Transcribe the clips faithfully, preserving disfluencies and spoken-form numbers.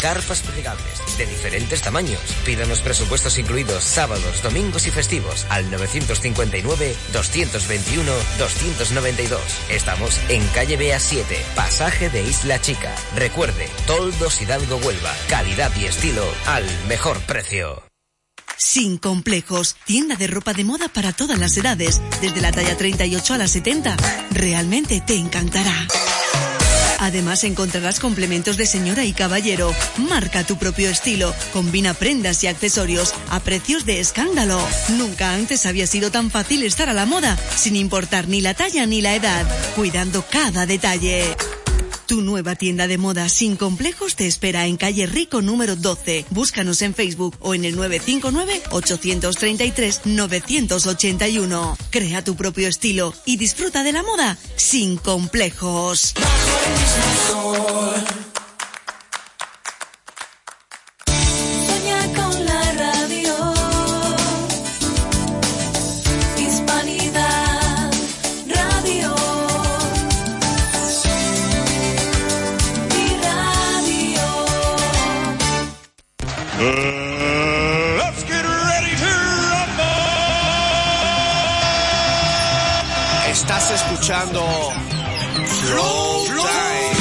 carpas plegables de diferentes tamaños. Pídanos presupuestos incluidos sábados, domingos y festivos al nueve cinco nueve, dos dos uno, dos nueve dos. Estamos en calle B A siete, pasaje de Isla Chica. Recuerde, Toldos Hidalgo Huelva, calidad y estilo al mejor precio. Sin complejos, tienda de ropa de moda para todas las edades, desde la talla treinta y ocho a la setenta. Realmente te encantará. Además encontrarás complementos de señora y caballero. Marca tu propio estilo. Combina prendas y accesorios a precios de escándalo. Nunca antes había sido tan fácil estar a la moda, sin importar ni la talla ni la edad, cuidando cada detalle. Tu nueva tienda de moda Sin Complejos te espera en calle Rico número doce. Búscanos en Facebook o en el nueve cinco nueve, ocho tres tres, nueve ocho uno. Crea tu propio estilo y disfruta de la moda sin complejos. Uh, let's get ready to rumble. Estás escuchando Flow Time.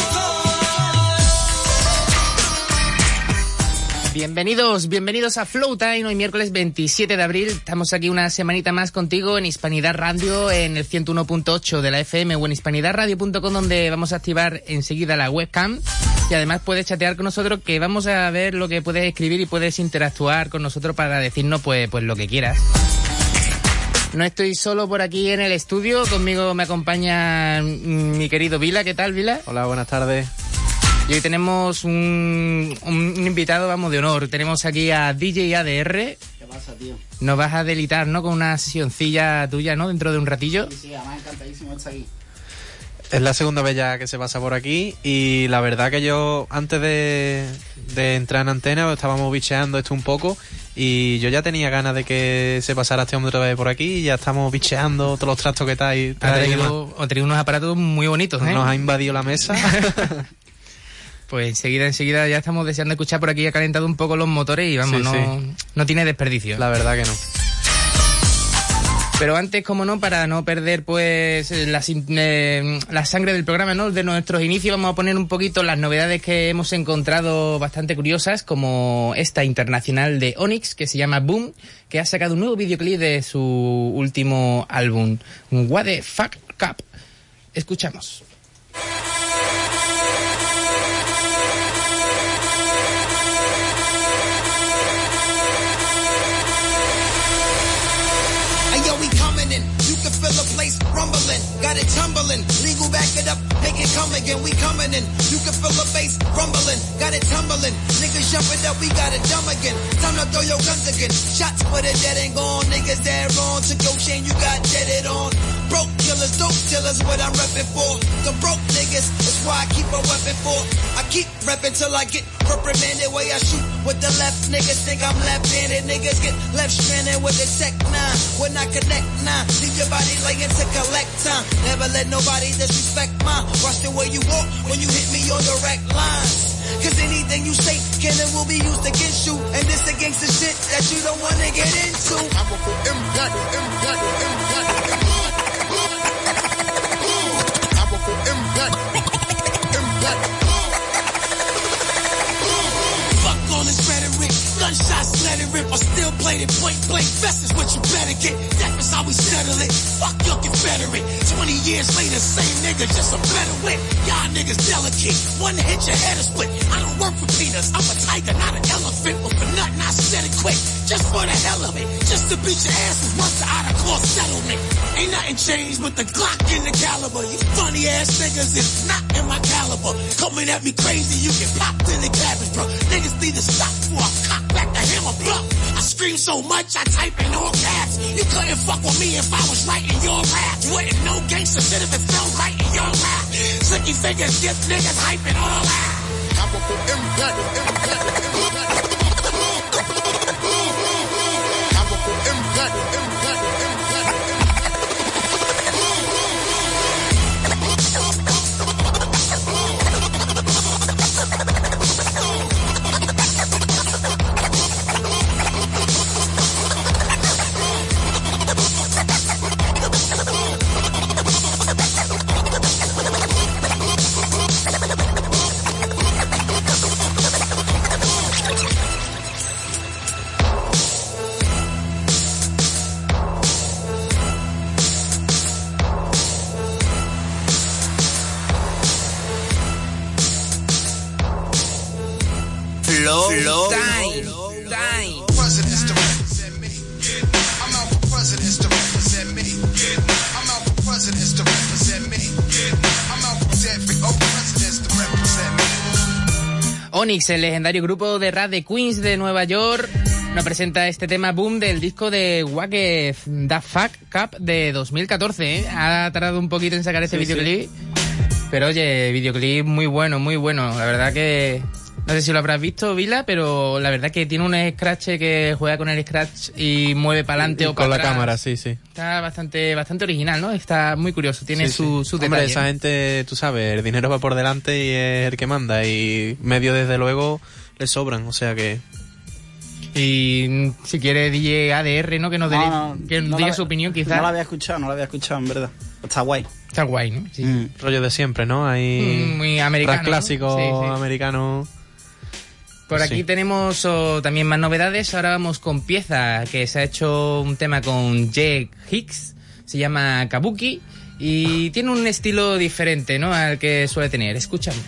Bienvenidos, bienvenidos a Flow Time. Hoy miércoles veintisiete de abril. Estamos aquí una semanita más contigo en Hispanidad Radio, en el ciento uno punto ocho de la F M o en hispanidad radio punto com, donde vamos a activar enseguida la webcam. Y además puedes chatear con nosotros, que vamos a ver lo que puedes escribir y puedes interactuar con nosotros para decirnos pues, pues lo que quieras. No estoy solo por aquí en el estudio, conmigo me acompaña mi querido Vila. ¿Qué tal, Vila? Hola, buenas tardes. Y hoy tenemos un, un invitado, vamos, de honor. Tenemos aquí a D J A D R. ¿Qué pasa, tío? Nos vas a delitar, ¿no? Con una sesioncilla tuya, ¿no? Dentro de un ratillo. Sí, sí, además encantadísimo de estar aquí. Es la segunda vez ya que se pasa por aquí y la verdad que yo antes de, de entrar en antena estábamos bicheando esto un poco y yo ya tenía ganas de que se pasara este hombre otra vez por aquí y ya estamos bicheando todos los trastos que trae. Ha traído, ha traído unos aparatos muy bonitos, ¿eh? Nos ha invadido la mesa. Pues enseguida, enseguida ya estamos deseando esescuchar por aquí, ha calentado un poco los motores y vamos, sí, no, sí. no tiene desperdicio. La verdad que no. Pero antes, como no, para no perder pues la, eh, la sangre del programa, ¿no? De nuestros inicios, vamos a poner un poquito las novedades que hemos encontrado bastante curiosas, como esta internacional de Onyx, que se llama Boom, que ha sacado un nuevo videoclip de su último álbum, What the Fuck Cup. Escuchamos. Feel the place rumbling, got it tumbling, legal back it up, make it come again, we coming in, you can feel the bass rumbling, got it tumbling, niggas jumping up, we got it dumb again, time to throw your guns again, shots for the dead and gone, niggas dead wrong, took your chain, you got deaded on, broke killers, dope killers, what I'm reppin' for, the broke niggas, that's why I keep a weapon for, I keep reppin' till I get reprimanded, way I shoot with the left, niggas think I'm left-handed, niggas get left stranded with the tech nine, when I connect nine, leave your body laying to collect time. Never let nobody disrespect mine. Watch the way you walk when you hit me on direct lines. Cause anything you say can and will be used against you. And this against the shit that you don't wanna get into. Powerful impact, impact, impact. Powerful impact, impact. Fuck all this rhetoric. Gunshots let it rip. I still played it point blank. Best is what you better get. Death is how we settle it. Fuck your Confederate. Twenty years later, same nigga, just a better wit. Y'all niggas delicate. One hit, your head is split. I don't work for peanuts. I'm a tiger, not an elephant. But for nothing, I said it quick. Just for the hell of it. Just to beat your ass was once an out-of-court settlement. Ain't nothing changed but the Glock and the caliber. You funny ass niggas is not in my caliber. Coming at me crazy, you get popped in the cabbage, bro. Niggas need to stop before I cock back the hammer, bro. I scream so much, I type in all caps. You couldn't fuck with me if I was writing your rap. You wouldn't know gangsta shit if it felt right in your rap. Slicky fingers, give niggas hyping all that. Powerful impact, impact, impact. Powerful impact, impact, impact. Flow Time. Time. Presidents to represent me. I'm out for presidents to represent me. I'm out for presidents to represent me. I'm out for every oh presidents to represent me. Onyx, el legendario grupo de rap de Queens de Nueva York, nos presenta este tema Boom del disco de Wake Da Fuck Cup de dos mil catorce, ¿eh? Ha tardado un poquito en sacar este sí, videoclip, sí. Pero oye, videoclip muy bueno, muy bueno. La verdad que... No sé si lo habrás visto, Vila, pero la verdad que tiene un scratch que juega con el scratch y mueve para adelante o para con atrás. la cámara, sí, sí. Está bastante bastante original, ¿no? Está muy curioso, tiene sí, su, sí. su Hombre, detalle. esa gente, tú sabes, el dinero va por delante y es el que manda. Y medio, desde luego, le sobran, o sea que... Y si quiere D J A D R, ¿no? Que nos, no, no, que nos no diga la, su opinión, quizás. No la había escuchado, no la había escuchado, en verdad. Está guay. Está guay, ¿no? Sí. Mm. Rollo de siempre, ¿no? Hay... Mm, muy americano. Rap clásico, ¿no? Sí, sí. americano... Por aquí sí. tenemos oh, también más novedades. Ahora vamos con Pieza, que se ha hecho un tema con Jake Hicks. Se llama Kabuki y tiene un estilo diferente, ¿no?, al que suele tener. Escuchamos.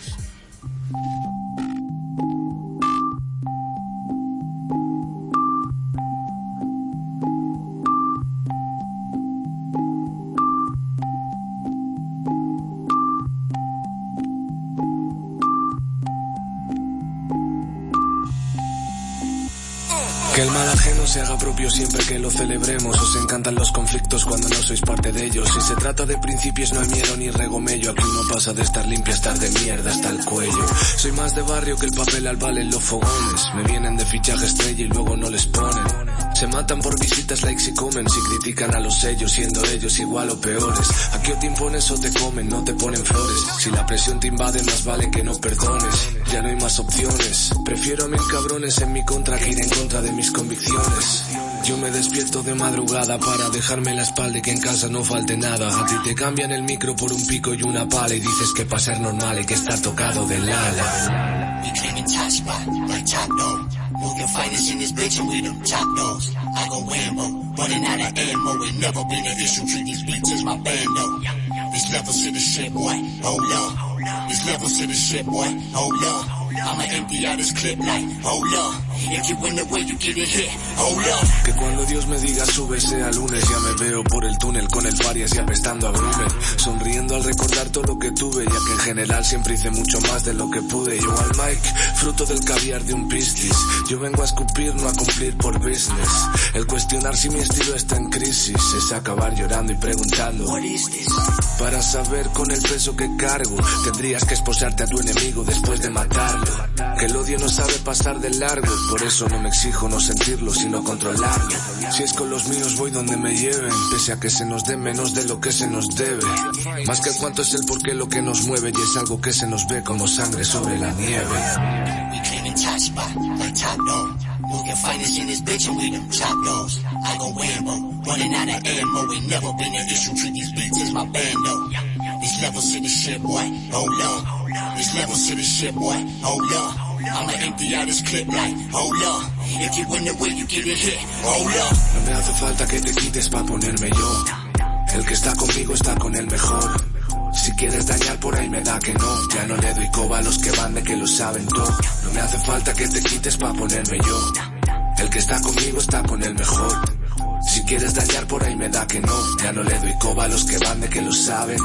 Que el mal ajeno se haga propio siempre que lo celebremos. Os encantan los conflictos cuando no sois parte de ellos. Si se trata de principios no hay miedo ni regomello. Aquí uno pasa de estar limpio a estar de mierda hasta el cuello. Soy más de barrio que el papel al vale en los fogones. Me vienen de fichaje estrella y luego no les ponen. Se matan por visitas, likes y comen. Si critican a los sellos siendo ellos igual o peores. Aquí o te impones o te comen, no te ponen flores. Si la presión te invade más vale que no perdones. Ya no hay más opciones. Prefiero a mil cabrones en mi contra que ir en contra de mis convicciones. Yo me despierto de madrugada para dejarme la espalda y que en casa no falte nada. A ti te cambian el micro por un pico y una pala y dices que para ser normal hay que estar tocado del ala. We claiming top spot, like top dog. Moving fighters in this bitch and we the top dogs. I go Whambo, running out of ammo. Ain't never been an issue, treat these beats as my bando. These levels to the shit, boy, hold up. These levels to the shit, boy, hold up. I'ma empty out this clip like, hold up. If you win the way you get it hit, hold up. Que cuando Dios me diga sube sea lunes, ya me veo por el túnel con el Farias y apestando a Brumen. Sonriendo al recordar todo lo que tuve, ya que en general siempre hice mucho más de lo que pude. Yo al mic, fruto del caviar de un pistis. Yo vengo a escupir, no a cumplir por business. El cuestionar si mi estilo está en crisis es acabar llorando y preguntando What is this? Para saber con el peso que cargo, tendrías que esposarte a tu enemigo después de matarlo. Que el odio no sabe pasar de largo, por eso no me exijo no sentirlo, sino controlarlo. Si es con los míos voy donde me lleven, pese a que se nos dé menos de lo que se nos debe. Más que el cuánto es el porqué lo que nos mueve, y es algo que se nos ve como sangre sobre la nieve. We claiming top spot, like top dog. Moving fighters in this bitch and we them top dogs. I go Whambo, running out of ammo. Ain't never been an issue, treat these beats as my bando. These levels to the shit, boy, hold up. These levels to the shit, boy, hold up. I'ma empty out this clip like, hold up. If you win the way you get it hit, hold up. No me hace falta que te quites pa' ponerme yo. El que está conmigo está con el mejor. Si quieres dañar por ahí me da que no. Ya no le doy coba a los que van de que lo saben todo. No me hace falta que te quites pa' ponerme yo. El que está conmigo está con el mejor. Si quieres dañar por ahí me da que no. Ya no le doy coba a los que van de que lo saben.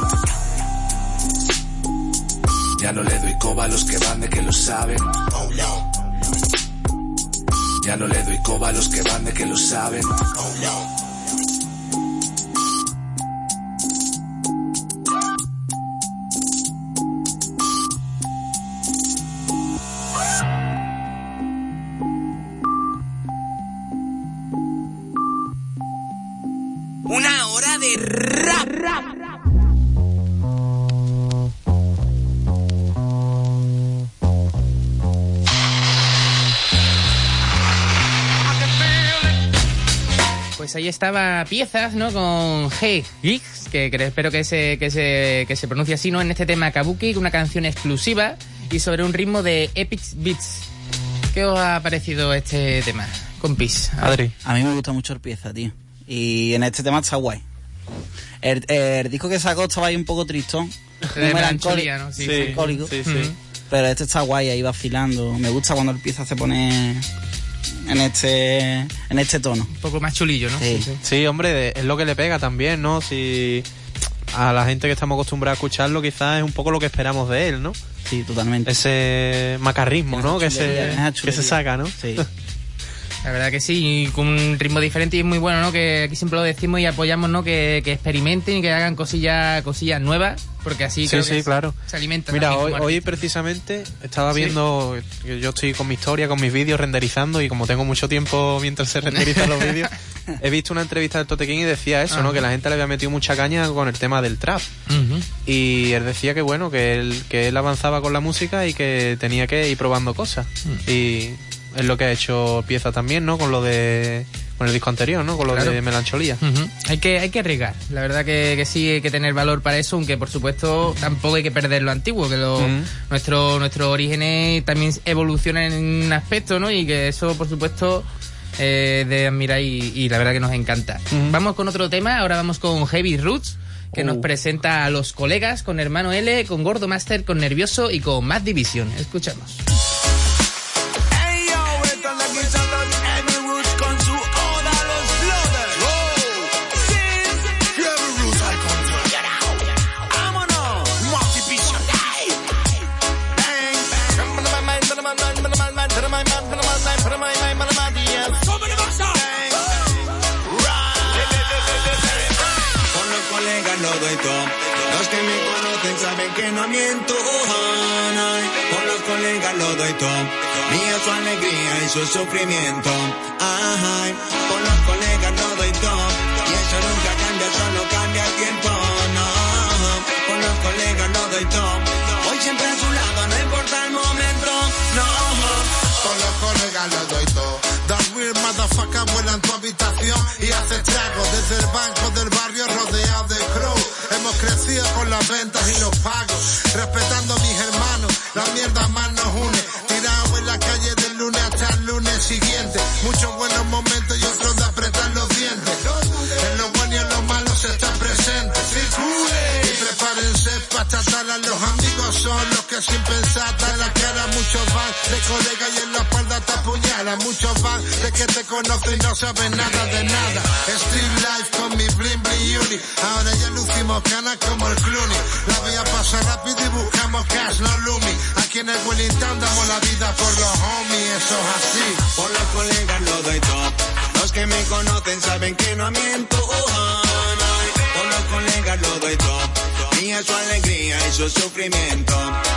Ya no le doy coba a los que van de que lo saben. Ya no le doy coba a los que van de que lo saben. Una hora de rap, rap, rap. Pues ahí estaba Piezas, ¿no? Con Hey Geeks, que, que espero que se, que se que se pronuncie así, ¿no? En este tema Kabuki, una canción exclusiva y sobre un ritmo de Epic Beats. ¿Qué os ha parecido este tema, compis? Adri. A mí me gusta mucho el Pieza, tío. Y en este tema está guay. El, el disco que sacó estaba ahí un poco tristón. De melancolía, ¿no? Sí, sí, sí, sí. Pero este está guay, ahí vacilando. Me gusta cuando empieza a se pone en este en este tono. Un poco más chulillo, ¿no? Sí, sí, sí hombre, es lo que le pega también, ¿no? Si a la gente que estamos acostumbrados a escucharlo, quizás es un poco lo que esperamos de él, ¿no? Sí, totalmente. Ese macarrismo, ¿no? Que se, que se saca, ¿no? Sí. La verdad que sí, y con un ritmo diferente y es muy bueno, ¿no? Que aquí siempre lo decimos y apoyamos, ¿no? Que, que experimenten y que hagan cosillas cosillas nuevas, porque así sí, creo sí, que claro. se alimentan. Mira, hoy, hoy precisamente estaba ¿Sí? viendo, que yo estoy con mi historia, con mis vídeos renderizando, y como tengo mucho tiempo mientras se renderizan los vídeos, he visto una entrevista del Totequín y decía eso, Ajá. ¿no? Que la gente le había metido mucha caña con el tema del trap. Uh-huh. Y él decía que bueno, que él, que él avanzaba con la música y que tenía que ir probando cosas. Uh-huh. Y es lo que ha hecho Pieza también, ¿no? Con lo de... con el disco anterior, ¿no? Con lo claro. de Melancholía. Uh-huh. Hay que hay que arriesgar. La verdad que, que sí hay que tener valor para eso, aunque por supuesto tampoco hay que perder lo antiguo, que lo, uh-huh. nuestro nuestros orígenes también evolucionan en un aspecto, ¿no? Y que eso, por supuesto, eh, de admirar y, y la verdad que nos encanta. Uh-huh. Vamos con otro tema. Ahora vamos con Heavy Roots, que uh. nos presenta a Los Colegas, con Hermano L, con Gordo Master, con Nervioso y con Mad Division. Escuchamos. Los que me conocen saben que no miento. Con los colegas lo doy todo. Mía su alegría y su sufrimiento. Ay, con los colegas lo doy todo. Y eso nunca cambia, solo cambia el tiempo. No, con los colegas lo doy todo. Voy siempre a su lado, no importa el momento. No, con los colegas lo doy todo. That weird motherfucker vuela en tu habitación y hace tragos desde el banco del barrio rodeado de crow. Hemos crecido con las ventas y los pagos, respetando a mis hermanos, la mierda más nos une. Tirado en la calle del lunes hasta el lunes siguiente. Muchos buenos momentos y otros de apretar los dientes. En lo bueno y en lo malo se está presente. Y prepárense para tratar a los amigos, son los que sin pensar dan la cara. Muchos van de colega y en la espalda te apuñalan. Muchos van de que te conocen y no saben nada de nada. Street life con mi bling bling uni. Ahora ya lucimos canas como el Clooney. La vida pasa rápido y buscamos cash, no Lumi. Aquí en el Wellington damos la vida por los homies, eso es así. Por los colegas lo doy todo. Los que me conocen saben que no miento. Por los colegas lo doy todo. Mía su alegría y su sufrimiento.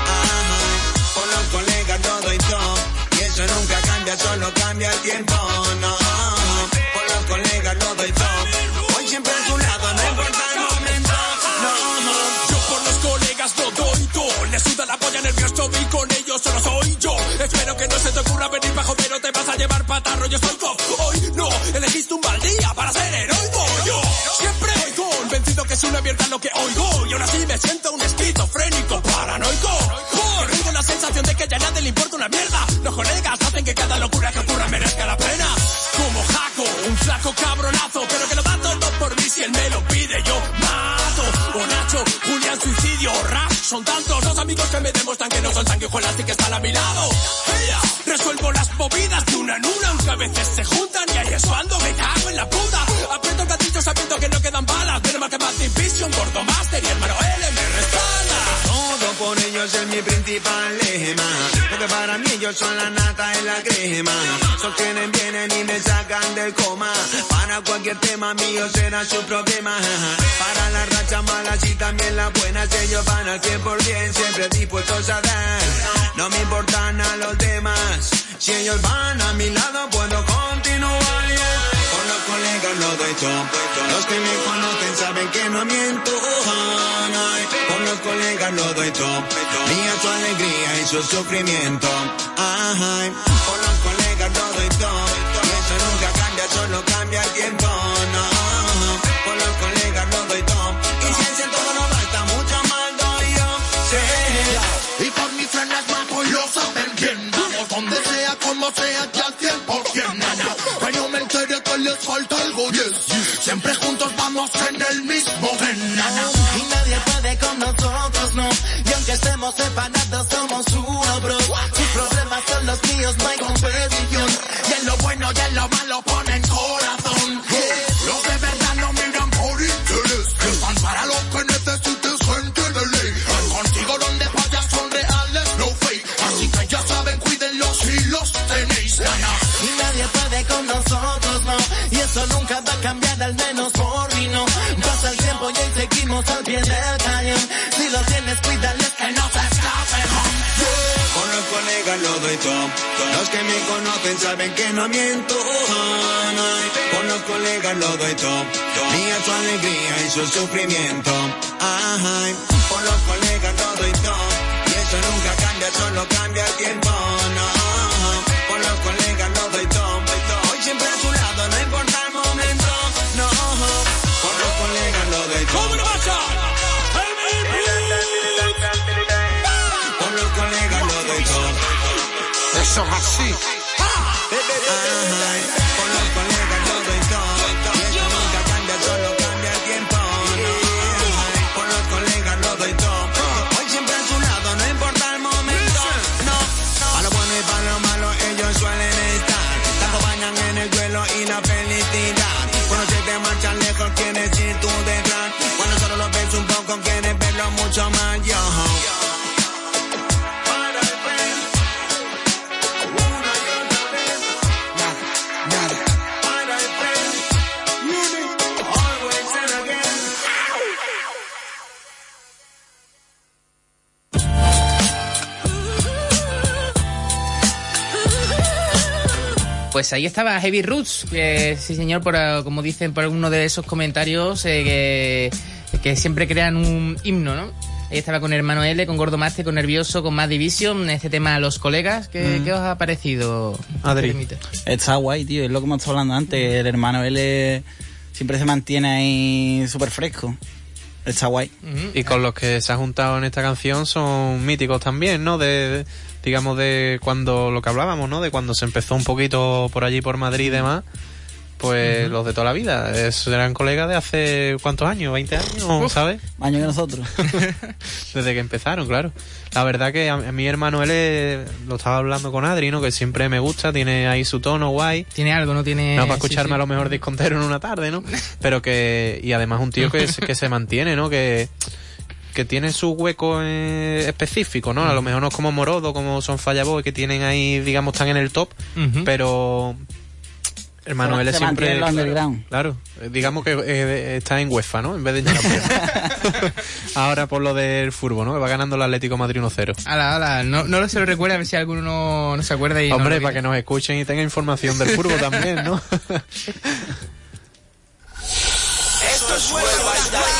Por los colegas lo doy todo. Y eso nunca cambia, solo cambia el tiempo. No, por los colegas lo doy todo. Voy siempre a su lado, no importa el momento. No, yo por los colegas lo doy todo. Les suda la polla nervioso y con ellos solo soy yo. Espero que no se te ocurra venir pa' joder o te vas a llevar patarro. Yo soy go. Hoy no, elegiste un mal día para ser heroico. Yo siempre voy convencido que es una mierda lo que oigo. Y aún así me siento un esquizofrénico paranoico. Porque tengo la sensación de que ya a nadie le importa una mierda. Los colegas hacen que cada locura que ocurra merezca la pena. Como Jaco, un flaco cabronazo, pero que lo da todo por mí si él me lo pide, yo mato. O Nacho, Julián, suicidio, rap. Son tantos los amigos que me demuestran que no son sanguijuelas y que están a mi lado. Ella, resuelvo las movidas de una en una, aunque a veces se juntan y ahí es cuando me cago en la puta. Aprieto el gatillo sabiendo que no quedan balas, pero más que Mad Division, Gordo Master y Hermano L me respalda. Todo por ellos es mi principal lema, porque para mí ellos son la nata y la crema. Sostienen, vienen y me sacan del coma. Para cualquier tema mío será su problema. Para las rachas malas y también las buenas, ellos van al cien por ciento, siempre dispuestos a dar. No me importan a los demás, si ellos van a mi lado puedo continuar. Yeah. Con los colegas lo doy todo. Los que me conocen saben que no miento. Con los colegas lo doy todo. Mía su alegría y su sufrimiento. Ay, con los colegas lo doy todo. Y eso nunca cambia, solo cambia el tiempo. No, con los colegas lo doy todo. Y si ese todo no basta, mucho más doy yo. Sí. Y por mis frenas más lo saben bien. Vamos donde sea, como sea, que al cien por ciento. Nana, pero me enteré que les falta algo, yes, yes. Siempre juntos vamos en el mismo tren, nana. Y nadie puede con nosotros, no. Y aunque estemos separados, somos uno. competición. Y en lo bueno y en lo malo ponen corazón. Los de verdad no miran por interés, están para lo que necesites, gente de ley. Contigo donde vayas son reales, no fake. Así que ya saben, cuídenlos si los tenéis ganas. Y nadie puede con nosotros, no. Y eso nunca va a cambiar, al menos por mí no. Pasa el tiempo y ahí seguimos al pie del cañón. Si lo tienes, cuídales que no se escapen. Yeah. Con los colegas lo doy todo. Los que me conocen saben que no miento. Con los colegas lo doy todo. Mía su alegría y su sufrimiento. Ay, con los colegas lo doy todo. Y eso nunca cambia, solo cambia el tiempo. No, con los colegas lo doy todo. Hoy siempre a su lado, no importa el momento. No, con los colegas lo doy todo. Con los colegas lo doy todo. Eso es así. Ay, con los colegas lo doy todo. Y eso nunca cambia, solo cambia el tiempo. Ay, con los colegas lo doy todo. Hoy siempre a su lado, no importa el momento. No, para lo bueno y para lo malo ellos suelen estar. Tanto bañan en el duelo y la felicidad. Cuando se te marchan lejos quieres ir tú detrás. Cuando solo lo ves un poco quieres verlo mucho más. Yo. Pues ahí estaba Heavy Roots, que sí señor, por, como dicen por uno de esos comentarios, eh, que, que siempre crean un himno, ¿no? Ahí estaba con Hermano L, con Gordo Master, con Nervioso, con Mad Division, este tema a los colegas. ¿Qué, mm. ¿qué os ha parecido? Adri. Está guay, tío, es lo que hemos estado hablando antes, el Hermano L siempre se mantiene ahí súper fresco. Está guay. Uh-huh. Y con los que se ha juntado en esta canción son míticos también, ¿no? De, de digamos, de cuando lo que hablábamos, ¿no? De cuando se empezó un poquito por allí, por Madrid y demás. Pues uh-huh. Los de toda la vida. Es, eran colegas de hace, ¿cuántos años? ¿veinte años? Uf, ¿sabes? Más años que nosotros. Desde que empezaron, claro. La verdad que a, a mi hermano él lo estaba hablando con Adri, ¿no? Que siempre me gusta, tiene ahí su tono guay. Tiene algo, ¿no? Tiene... No, para escucharme sí, sí. A lo mejor discontero en una tarde, ¿no? Pero que... Y además un tío que, que se mantiene, ¿no? Que... que tienen su hueco eh, específico, ¿no? A lo mejor no es como Morodo, como son Fallaboy, que tienen ahí, digamos, están en el top, uh-huh. pero hermano, él es siempre... Claro, claro, digamos que eh, está en UEFA, ¿no? En vez de en ahora por lo del fútbol, ¿no? Que va ganando el Atlético de Madrid uno cero. Ala, ala, no, no se lo recuerda, a ver si alguno no, no se acuerda. Y hombre, no para que nos escuchen y tengan información del fútbol también, ¿no? Esto es Huelva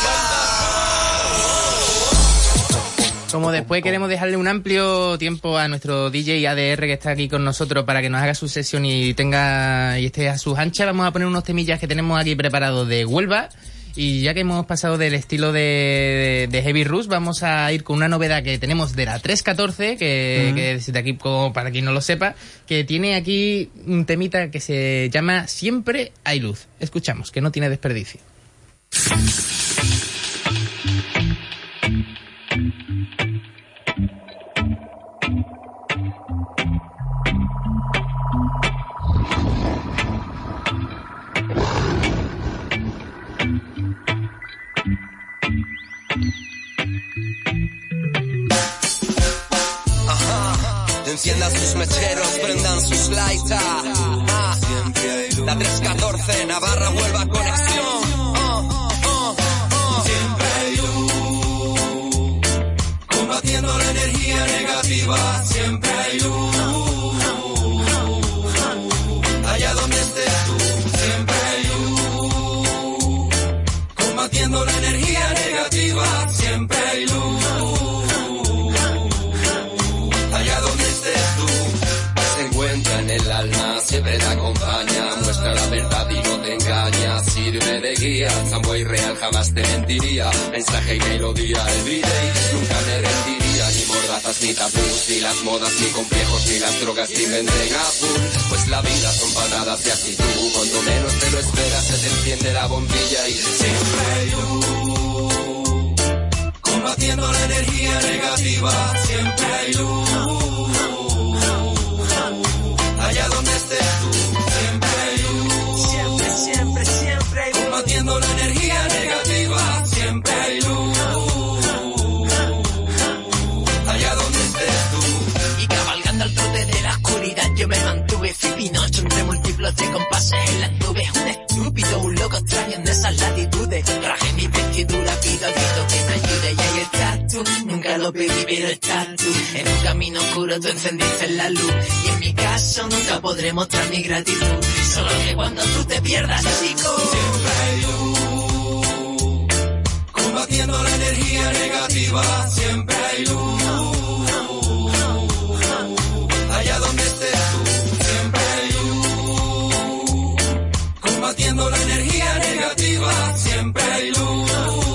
y Como después queremos dejarle un amplio tiempo a nuestro D J A D R que está aquí con nosotros para que nos haga su sesión y tenga y esté a sus anchas, vamos a poner unos temillas que tenemos aquí preparados de Huelva. Y ya que hemos pasado del estilo de, de, de Heavy Rush, vamos a ir con una novedad que tenemos de la tres catorce, que, uh-huh. que desde aquí, como para quien no lo sepa, que tiene aquí un temita que se llama Siempre hay luz. Escuchamos, que no tiene desperdicio. Enciendan sus mecheros, prendan sus lights. Ah, la tres catorce, Navarra, Huelva, conexión. Oh, oh, oh. Siempre hay luz, combatiendo la energía negativa. Siempre hay luz, allá donde estés tú. Siempre hay luz, combatiendo la energía negativa. Siempre hay luz, allá donde estés tú. Se encuentra en el alma, siempre te acompaña, muestra la verdad y no te engaña, sirve de guía, Samboy real jamás te mentiría, mensaje y melodía everyday, nunca me rendiría, ni mordazas ni tabús, ni las modas ni complejos, ni las drogas ni vendrán a full, pues la vida son patadas y actitud, cuando menos te lo esperas se te enciende la bombilla y siempre hay luz, combatiendo la energía negativa, siempre hay luz, allá que fui Pinocho entre múltiplos de compases en las nubes. Un estúpido, un loco extraño en esas latitudes. Traje mi vestidura, pido a grito que me ayude. Y ahí estás tú, nunca lo pedí, pero estás tú. En un camino oscuro tú encendiste la luz. Y en mi caso nunca podré mostrar mi gratitud. Solo que cuando tú te pierdas, chico, siempre hay luz. Combatiendo la energía negativa, siempre hay luz. Allá donde estés tú, siempre hay luz. Combatiendo la energía negativa, siempre hay luz.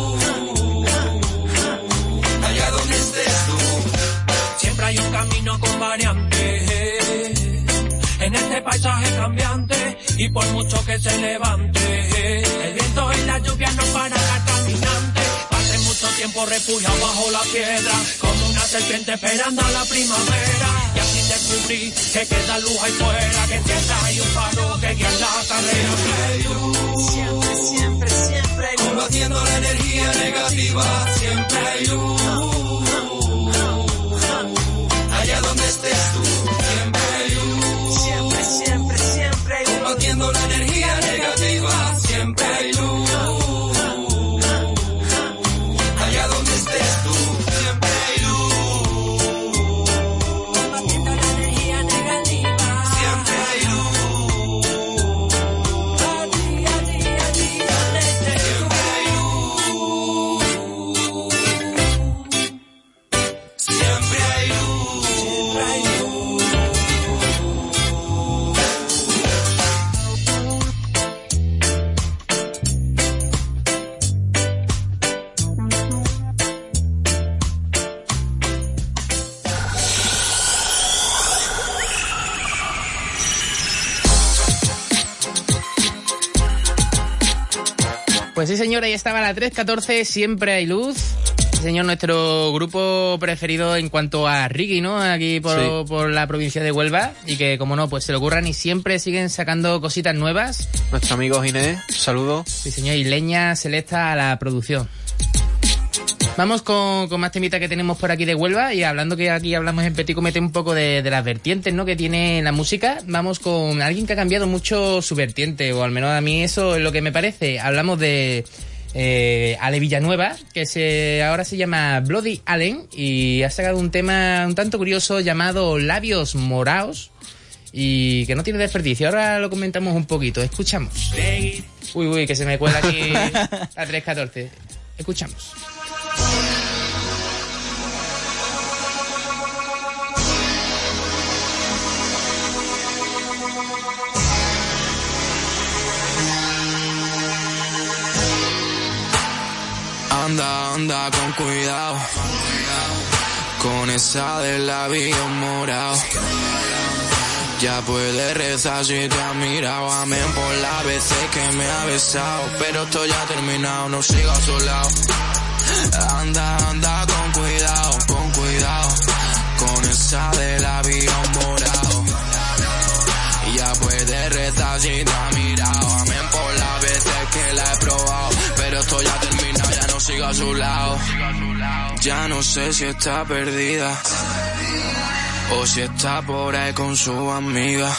Allá donde estés tú. Siempre hay un camino con variantes en este paisaje cambiante, y por mucho que se levante, el viento y la lluvia no paran al caminante. Pasé mucho tiempo refugiado bajo la piedra, como una serpiente esperando a la primavera. Y así descubrí que queda luz ahí fuera, que siempre hay un faro que guía la carrera. Siempre hay luz. Siempre, siempre, siempre hay luz. Combatiendo la energía negativa, siempre hay luz. Allá donde estés tú, siempre hay luz. Siempre, siempre, siempre hay luz. Combatiendo la energía negativa, siempre hay luz. Allá donde estés tú, siempre hay luz. Combatiendo la energía negativa, siempre hay luz. A ti, a ti, a ti, donde estés tú, siempre hay luz. Siempre hay luz. siempre hay luz. Pues sí, señor, ahí estaba la tres catorce, siempre hay luz. Sí, señor, nuestro grupo preferido en cuanto a reggae, ¿no? Aquí por, Sí. por la provincia de Huelva. Y que, como no, pues se lo ocurran y siempre siguen sacando cositas nuevas. Nuestro amigo Ginés, saludos. Sí, señor, y leña selecta a la producción. Vamos con, con más temitas que tenemos por aquí de Huelva, y hablando que aquí hablamos en Petit Comité un poco de, de las vertientes, ¿no?, que tiene la música. Vamos con alguien que ha cambiado mucho su vertiente, o al menos a mí eso es lo que me parece. Hablamos de eh, Ale Villanueva, que se ahora se llama Bloody Allen, y ha sacado un tema un tanto curioso llamado Labios Moraos, y que no tiene desperdicio. Ahora lo comentamos un poquito, escuchamos. Uy, uy, que se me cuela aquí la tres catorce. Escuchamos. Anda, anda con cuidado, con esa de labios morados. Ya puedes rezar si te has mirado, amén por las veces que me ha besado. Pero esto ya ha terminado, no sigo a su lado. Anda, anda con cuidado, con cuidado, con esa de labios morados. Ya puedes rezar si te has mirado, amén por las veces que la he probado. Pero esto ya ha terminado, ya no sigo a su lado. Ya no sé si está perdida o si está por ahí con su amiga.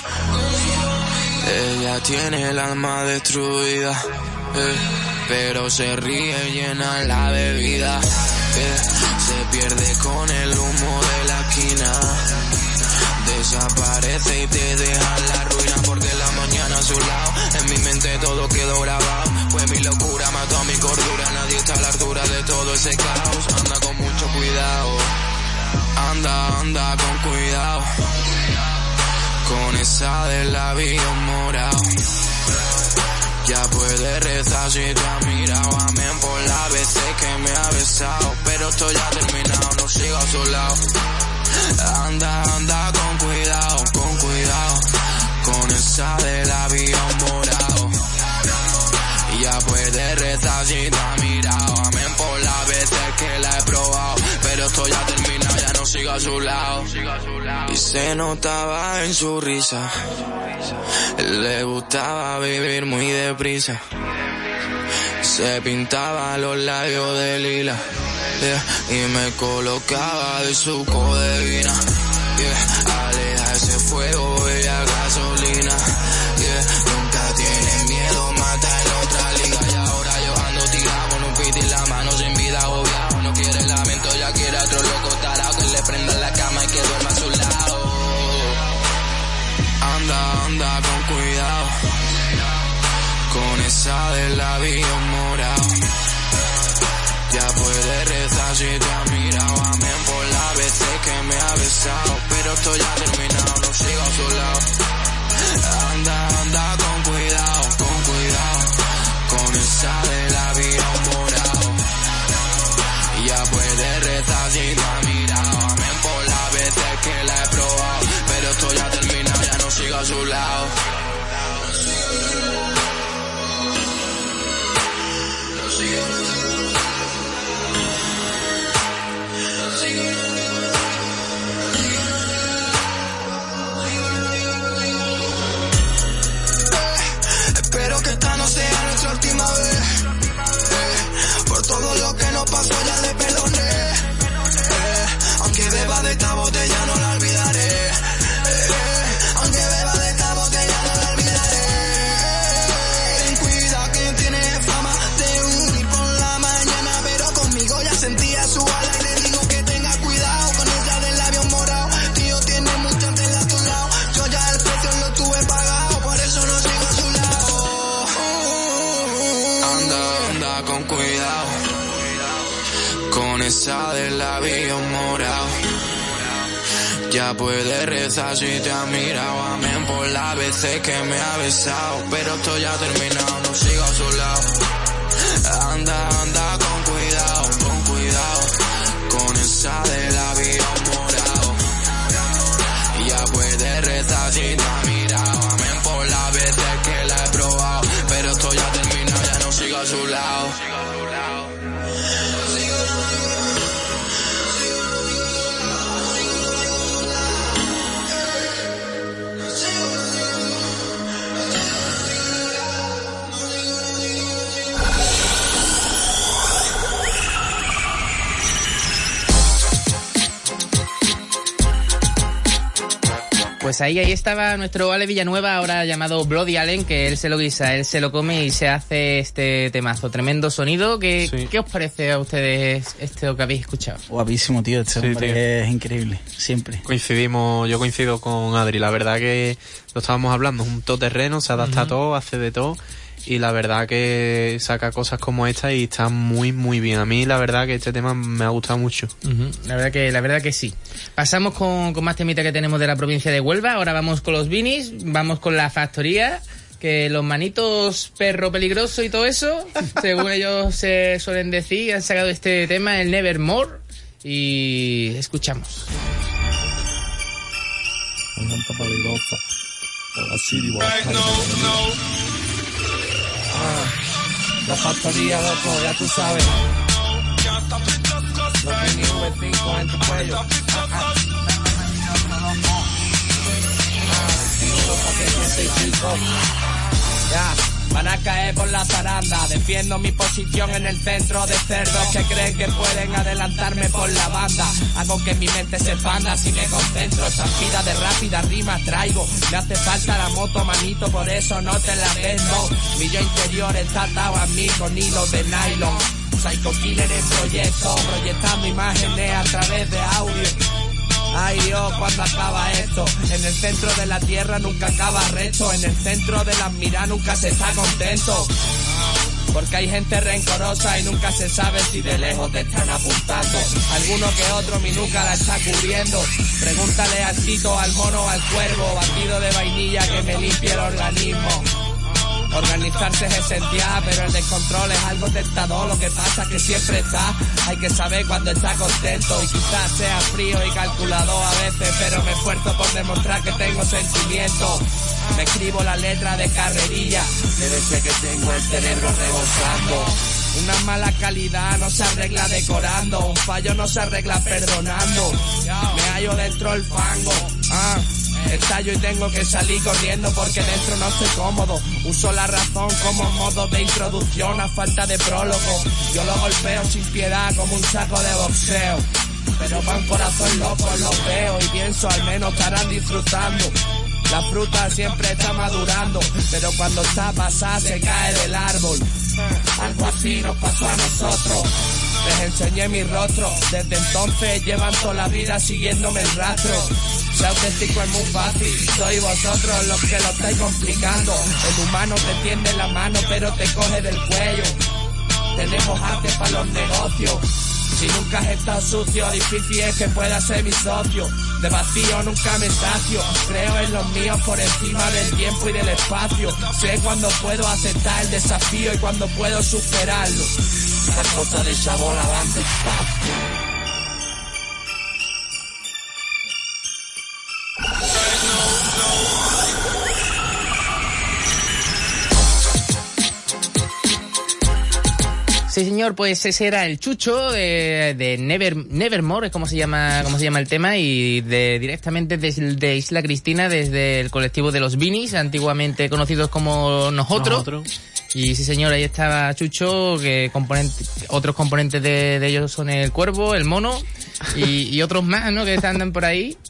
Ella tiene el alma destruida, eh, pero se ríe, llena la bebida, eh, se pierde con el humo de la esquina, desaparece y te deja en la ruina, porque en la mañana a su lado, en mi mente todo quedó grabado. Fue mi locura, mató a mi cordura, nadie está a la altura de todo ese caos. Anda con mucho cuidado, anda, anda con cuidado, con esa de labios morados. Ya puedes rezar si te has mirado, amén por las veces que me ha besado. Pero esto ya ha terminado, no sigo a su lado. Anda, anda con cuidado, con cuidado, con esa de labios morados. Ya puedes rezar si te has mirado, amén por las veces que la he probado. Pero esto ya ha terminado, ya no sigo a su lado. Y se notaba en su risa, le gustaba vivir muy deprisa. Se pintaba los labios de lila, yeah, y me colocaba de suco de vina, yeah. Aleja ese fuego, bella gasolina. anda con cuidado, con esa de labios morados. Ya puede rezar si te ha mirado, amén por las veces que me ha besado, pero esto ya ha terminado, no sigo a su lado. Anda, anda con cuidado, con cuidado, con esa de labios morados. Ya puede rezar si te ha mirado, amén por las veces que la he probado, pero esto ya ha terminado, ya no sigo a su lado. No sigo a su lado. Espero que esta no sea nuestra última vez. Eh, por todo lo que nos pasó ya le perdoné. Eh, aunque beba de esta botella no la olvidaré. Eh, aunque beba de esta botella no la olvidaré. Ten cuidado que tiene fama de unir por la mañana, pero conmigo ya sentía su ala y le digo que tenga cuidado con ella de labios morados. Tío tiene mucha tela a tu lado, yo ya el precio lo tuve pagado, por eso no sigo a su lado. Anda con cuidado, con esa de labios morados. Ya puede rezar si te ha mirado, amén por las veces que me ha besado, pero esto ya ha terminado, no sigo a su lado. Anda, anda con cuidado, con cuidado, con esa de labios morados. Ya puede rezar si te ha mirado, amén por las veces que la he probado, pero esto ya ha terminado, ya no sigo a su lado. Pues ahí, ahí estaba nuestro Ale Villanueva, ahora llamado Bloody Allen, que él se lo guisa, él se lo come y se hace este temazo. Tremendo sonido. ¿Qué, sí. ¿qué os parece a ustedes esto que habéis escuchado? Guapísimo, tío. Este sí, hombre tío. Es increíble, siempre. Coincidimos, yo coincido con Adri. La verdad que lo estábamos hablando, es un todoterreno, se adapta uh-huh. a todo, hace de todo. Y la verdad que saca cosas como esta y está muy muy bien. A mí la verdad que este tema me ha gustado mucho. Uh-huh. La verdad que la verdad que sí. Pasamos con, con más temitas que tenemos de la provincia de Huelva. Ahora vamos con los Vinis, vamos con la factoría, que los manitos perro peligroso y todo eso, según ellos se suelen decir, han sacado este tema, el Nevermore, y escuchamos. La factoría, loco, ya tú sabes. Los mini V cinco en tu cuello. Ya, van a caer por la zaranda. Defiendo mi posición en el centro de cerdos que creen que pueden adelantarme por la banda. Hago que mi mente se expanda si me concentro. Estampida de rápida rima traigo. Me hace falta la moto, manito, por eso no te la vendo. Mi yo interior está atado a mí con hilos de nylon. Psycho Killer en proyecto, proyectando imágenes a través de audio. Ay Dios, ¿cuándo acaba esto? En el centro de la tierra nunca acaba recto. En el centro de las miradas nunca se está contento. Porque hay gente rencorosa y nunca se sabe si de lejos te están apuntando. Alguno que otro mi nuca la está cubriendo. Pregúntale al Tito, al mono, al cuervo, batido de vainilla que me limpie el organismo. Organizarse es esencial, pero el descontrol es algo tentador. Lo que pasa es que siempre está, hay que saber cuando está contento. Y quizás sea frío y calculador a veces, pero me esfuerzo por demostrar que tengo sentimientos. Me escribo la letra de carrerilla, debe ser que tengo el cerebro rebosando. Una mala calidad no se arregla decorando, un fallo no se arregla perdonando. Me hallo dentro el fango, ah. Estallo y tengo que salir corriendo porque dentro no estoy cómodo. Uso la razón como modo de introducción a falta de prólogo. Yo lo golpeo sin piedad como un saco de boxeo. Pero pa' un corazón loco lo veo y pienso al menos estarán disfrutando. La fruta siempre está madurando, pero cuando está pasada se cae del árbol. Algo así nos pasó a nosotros. Les enseñé mi rostro, desde entonces llevan toda la vida siguiéndome el rastro. Ser auténtico es muy fácil, sois vosotros los que lo estáis complicando. El humano te tiende la mano pero te coge del cuello. Tenemos arte para los negocios. Si nunca has estado sucio, difícil es que puedas ser mi socio. De vacío nunca me sacio, creo en los míos por encima del tiempo y del espacio. Sé cuando puedo aceptar el desafío y cuando puedo superarlo. La cosa de Chabón adelante. Sí, señor, pues ese era el Chucho de, de Never, Nevermore, es como se llama, como se llama el tema, y de directamente desde de Isla Cristina, desde el colectivo de los Vinis, antiguamente conocidos como Nosotros. Nosotros. Y sí, señor, ahí estaba Chucho, que componente, otros componentes de, de ellos son el Cuervo, el Mono y, y otros más, ¿no?, que andan por ahí.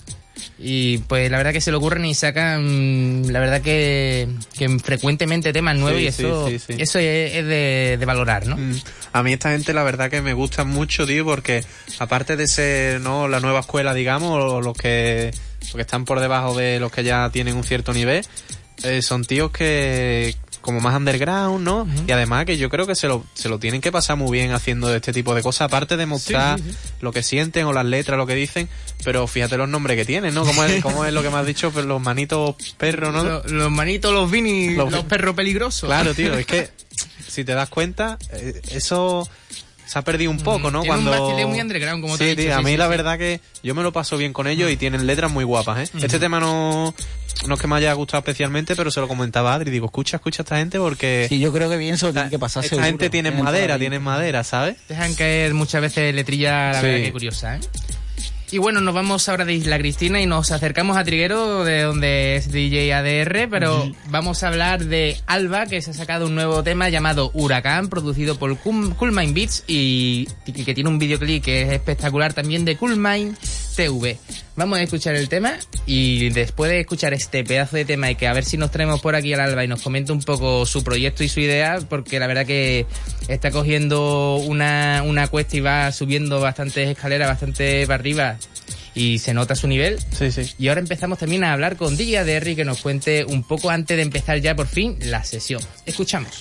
Y pues la verdad que se lo ocurren y sacan, la verdad que, que frecuentemente temas nuevos, sí, y eso, sí, sí, sí. eso es, es de, de valorar, ¿no? Mm. A mí esta gente la verdad que me gusta mucho, tío, porque aparte de ser, ¿no?, la nueva escuela, digamos, o los que, los que están por debajo de los que ya tienen un cierto nivel, eh, son tíos que como más underground, ¿no? Uh-huh. Y además que yo creo que se lo, se lo tienen que pasar muy bien haciendo este tipo de cosas, aparte de mostrar sí, sí, sí. lo que sienten o las letras, lo que dicen, pero fíjate los nombres que tienen, ¿no? Como es, como es lo que me has dicho, pues los manitos perros, ¿no? Los, los manitos, los Vini, los, los perros peligrosos. Claro, tío, es que si te das cuenta, eh, eso se ha perdido un poco, ¿no? Tiene Cuando... un bastileo muy underground, como sí, te he dicho. Tío, a sí, mí sí, la sí. verdad que yo me lo paso bien con ellos y tienen letras muy guapas, ¿eh? Uh-huh. Este tema no... No es que me haya gustado especialmente, pero se lo comentaba a Adri. Digo, escucha, escucha a esta gente porque... Sí, yo creo que bien eso tiene que pasar Esta seguro. gente tiene madera, tiene madera, ¿sabes? Dejan caer muchas veces letrilla, la sí. verdad que curiosa, ¿eh? Y bueno, nos vamos ahora de Isla Cristina y nos acercamos a Triguero, de donde es D J A D R, pero uh-huh. vamos a hablar de Alba, que se ha sacado un nuevo tema llamado Huracán, producido por Cool, Cool Mind Beats y que tiene un videoclip que es espectacular también de Cool Mind T V. Vamos a escuchar el tema y después de escuchar este pedazo de tema y que a ver si nos traemos por aquí al Alba y nos comenta un poco su proyecto y su idea, porque la verdad que está cogiendo una, una cuesta y va subiendo bastantes escaleras, bastante para arriba y se nota su nivel. Sí, sí. Y ahora empezamos también a hablar con D J A D R que nos cuente un poco antes de empezar ya por fin la sesión. Escuchamos.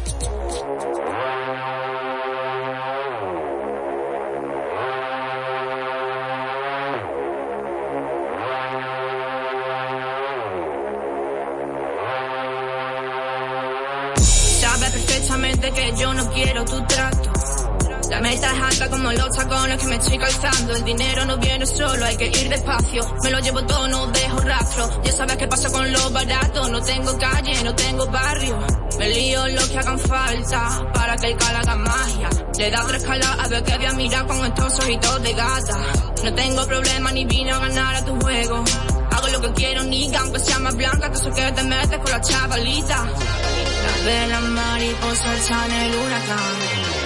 Perfectamente que yo no quiero tu trato. La meta es alta como los tacones que me estoy calzando. El dinero no viene solo, hay que ir despacio. Me lo llevo todo, no dejo rastro. Ya sabes qué pasa con lo barato. No tengo calle, no tengo barrio. Me lío lo que hagan falta para que el cal haga magia. Le da tres calas a ver que voy a mirar con estos ojitos de gata. No tengo problema ni vine a ganar a tu juego. Hago lo que quiero, niga, aunque sea más blanca que eso que te metes con la chavalita. Las velas mariposas echan el huracán.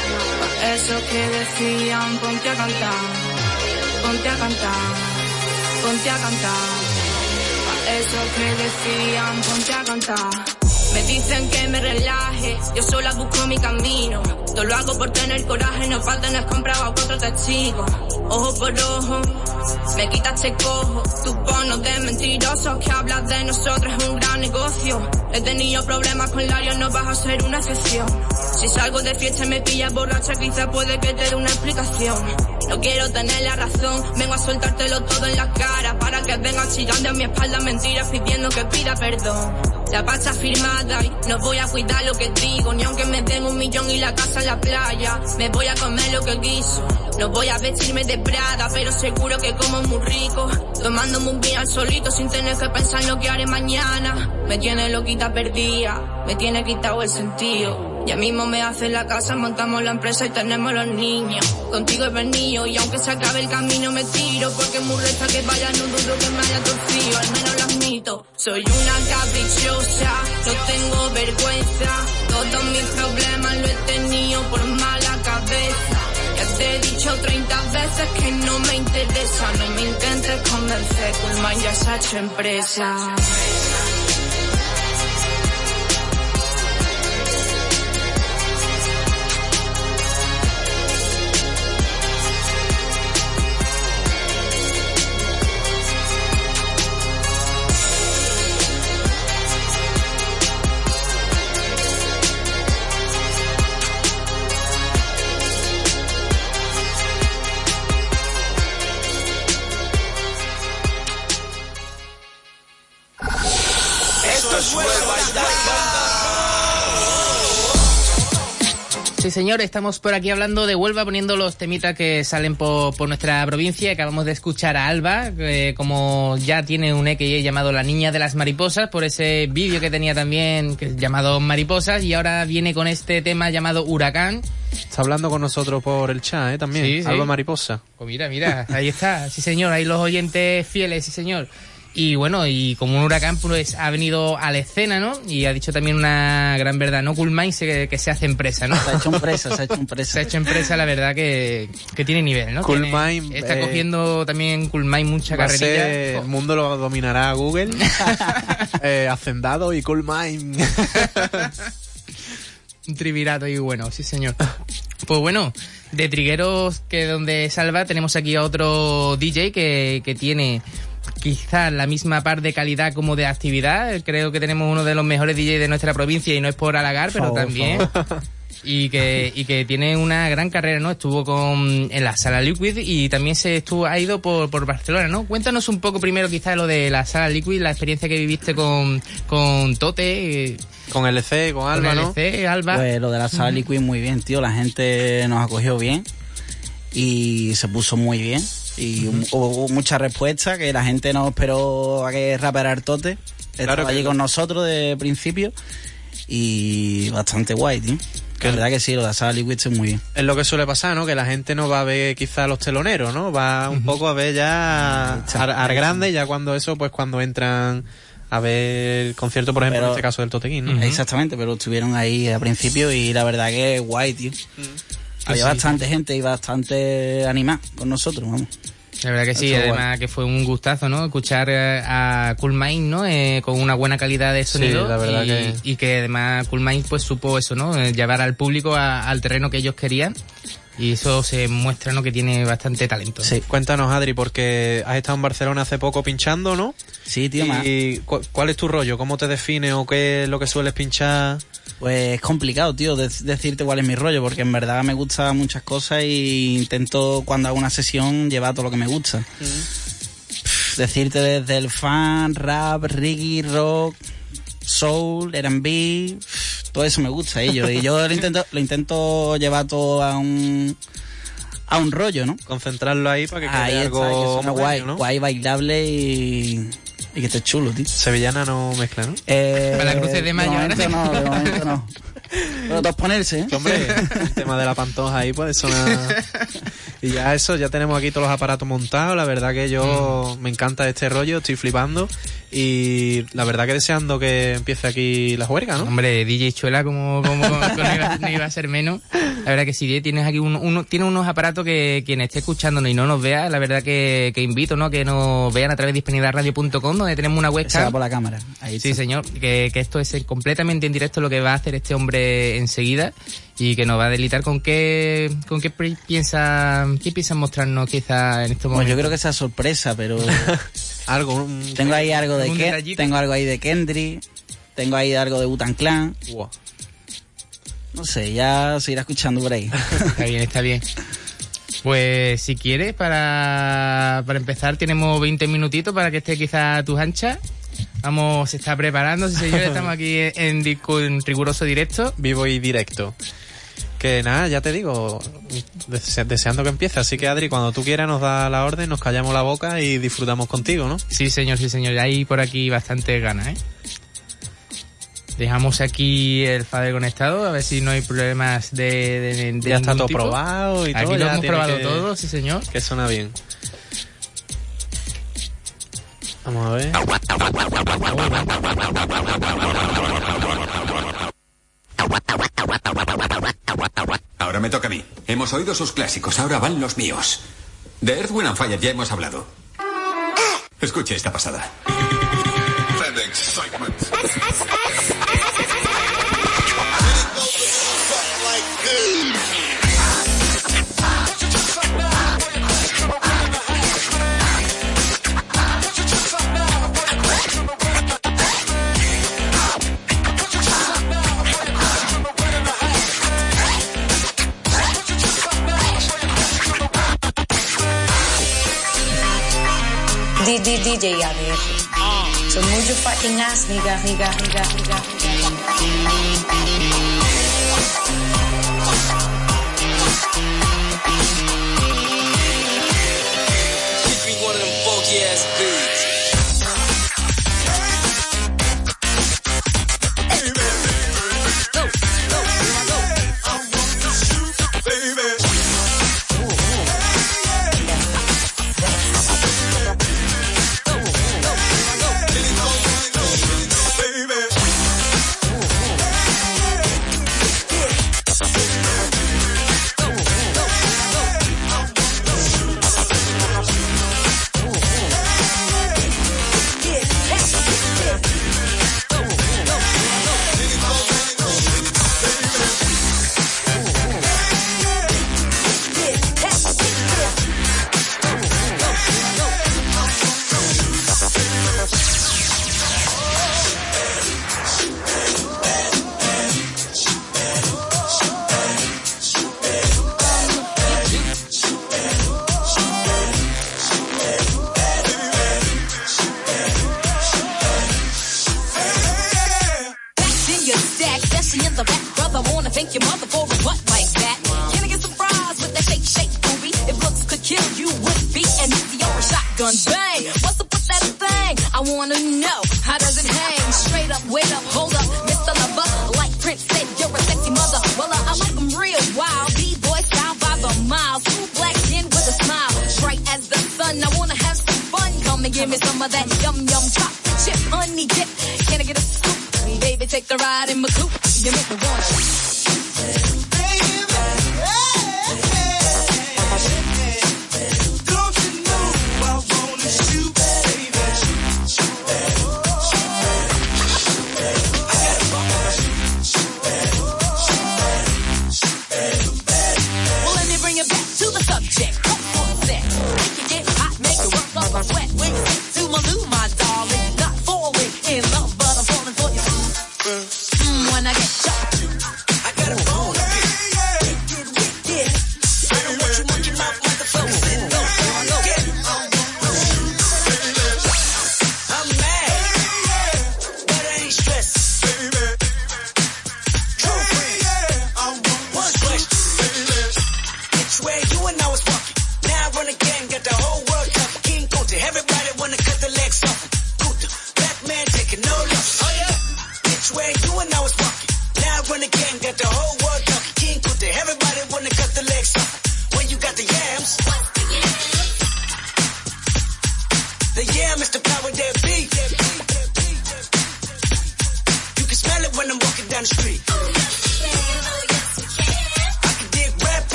Eso que decían, ponte a cantar, ponte a cantar, ponte a cantar. Eso que decían, ponte a cantar. Me dicen que me relaje, yo sola busco mi camino. Todo lo hago por tener coraje, no falta tener comprado a cuatro testigos. Ojo por ojo, me quitaste cojo. Tu bono de mentirosos que hablas de nosotros es un gran negocio. He tenido problemas con Lario, no vas a ser una excepción. Si salgo de fiesta y me pillas borracha, quizá puede que te dé una explicación. No quiero tener la razón, vengo a soltártelo todo en la cara para que vengas chillando a mi espalda mentiras pidiendo que pida perdón. La pasta firmada y no voy a cuidar lo que digo, ni aunque me den un millón y la casa en la playa. Me voy a comer lo que quiso, no voy a vestirme de Prada, pero seguro que como muy rico, tomándome un vino al solito sin tener que pensar en lo que haré mañana. Me tiene loquita perdida, me tiene quitado el sentido. Ya mismo me hace la casa, montamos la empresa y tenemos los niños. Contigo he venido y aunque se acabe el camino me tiro, porque es muy recta que vaya, no dudo que me haya torcido, al menos lo admito. Soy una caprichosa, no tengo vergüenza, todos mis problemas lo he tenido por mala cabeza. Ya te he dicho treinta veces que no me interesa, no me intentes convencer, Coolman ya se ha hecho empresa. Esto es Huelva y da Sí, señor, estamos por aquí hablando de Huelva, poniendo los temitas que salen por, por nuestra provincia. Acabamos de escuchar a Alba, que como ya tiene un E K I llamado La Niña de las Mariposas, por ese vídeo que tenía también, que es llamado Mariposas, y ahora viene con este tema llamado Huracán. Está hablando con nosotros por el chat, ¿eh? También, sí, sí. Alba Mariposa. Pues mira, mira, ahí está, sí señor, ahí los oyentes fieles, sí señor. Y bueno, y como un huracán, pues ha venido a la escena, ¿no? Y ha dicho también una gran verdad, ¿no? Cool Mind se, que se hace empresa, ¿no? Se ha hecho empresa, se ha hecho empresa. Se ha hecho empresa, la verdad, que, que tiene nivel, ¿no? Cool Tiene, Mind... Está eh, cogiendo también Cool Mind mucha va carrerilla. A ser, el mundo lo dominará Google. eh, Hacendado y Cool Mind. Un trivirato y bueno, sí señor. Pues bueno, de Trigueros, que donde salva, tenemos aquí a otro D J que, que tiene quizás la misma par de calidad como de actividad. Creo que tenemos uno de los mejores D Js de nuestra provincia y no es por halagar, pero favor, también... Y que, y que tiene una gran carrera, ¿no? Estuvo con, en la Sala Liquid y también se estuvo, ha ido por, por Barcelona, ¿no? Cuéntanos un poco primero quizás lo de la Sala Liquid, la experiencia que viviste con, con Tote. Eh, con L C, con Alba, con ¿no? L C, Alba. Pues lo de la Sala Liquid muy bien, tío. La gente nos acogió bien y se puso muy bien. Y uh-huh. hubo mucha respuesta, que la gente no esperó a que rapeara el Tote. Estaba claro allí que... con nosotros de principio y bastante guay, tío. La verdad que sí, lo de la Sala Liquid es muy bien. Es lo que suele pasar, ¿no? Que la gente no va a ver quizá a los teloneros, ¿no? Va un uh-huh. poco a ver ya al grande, ya cuando eso, pues cuando entran a ver el concierto, por ejemplo, pero, en este caso del Totequín, ¿no? Exactamente, pero estuvieron ahí al principio y la verdad que es guay, tío. Uh-huh. Había sí, bastante sí. gente y bastante animada con nosotros, vamos. La verdad que sí, además guay. Que fue un gustazo, ¿no? Escuchar a Cool Mind, ¿no? Eh, con una buena calidad de sonido. Sí, la verdad y, que... y que además Cool Mind pues supo eso, ¿no? Eh, llevar al público a, al terreno que ellos querían. Y eso se muestra, ¿no? Que tiene bastante talento. Sí. Cuéntanos, Adri, porque has estado en Barcelona hace poco pinchando, ¿no? Sí, tío. ¿Y cu- cuál es tu rollo? ¿Cómo te defines o qué es lo que sueles pinchar? Pues es complicado, tío, de- decirte cuál es mi rollo, porque en verdad me gustan muchas cosas y intento cuando hago una sesión llevar todo lo que me gusta. Mm. Pff, decirte desde el funk, rap, reggae, rock, soul, R and B, pff, todo eso me gusta, ¿eh? yo, y yo lo intento, lo intento llevar todo a un a un rollo, ¿no? Concentrarlo ahí para que quede ahí algo está, que suena guay, ¿no? guay, bailable y... Y que esté chulo, tío. Sevillana no mezcla, ¿no? Eh, Para la Cruces de Mayo, de momento no, de momento no. Pero dos ponerse, ¿eh? Hombre, el tema de la pantoja ahí puede sonar... Y ya eso, ya tenemos aquí todos los aparatos montados. La verdad que yo mm. me encanta este rollo, estoy flipando. Y la verdad que deseando que empiece aquí la juerga, ¿no? Hombre, D J Chuela, como, como, como no, iba, no iba a ser menos. La verdad que sí, tienes aquí un, uno, tiene unos aparatos que quien esté escuchándonos y no nos vea, la verdad que, que invito, ¿no? Que nos vean a través de hispanidad radio punto com, donde tenemos una webcam. Se va por la cámara. Ahí sí, está. señor. Que, que esto es completamente en directo lo que va a hacer este hombre enseguida y que nos va a delitar con qué, con qué piensa, qué piensan mostrarnos quizá en estos momentos. Pues yo creo que sea sorpresa, pero... algo. Un... Tengo ahí algo de un Ken, tengo algo ahí de Kendrick, tengo ahí algo de Wu-Tang Clan. Wow. No sé, ya se irá escuchando por ahí. Está bien, está bien. Pues si quieres, para, para empezar, tenemos veinte minutitos para que esté quizá a tus anchas. Vamos, se está preparando, sí señor, estamos aquí en, en, en riguroso directo. Vivo y directo. Que nada, ya te digo, dese- deseando que empiece. Así que Adri, cuando tú quieras nos da la orden, nos callamos la boca y disfrutamos contigo, ¿no? Sí señor, sí señor, hay por aquí bastante ganas, ¿eh? Dejamos aquí el fader conectado, a ver si no hay problemas de, de, de ya está todo tipo. probado y aquí todo. lo ya hemos tiene probado que, todo, sí señor. Que suena bien. Vamos a ver. Ahora me toca a mí. Hemos oído sus clásicos, ahora van los míos. De Earth, Wind and Fire ya hemos hablado. Escuche esta pasada. D J A D R. So move your fucking ass, nigga, nigga, nigga, nigga. Give me one of them funky ass beats.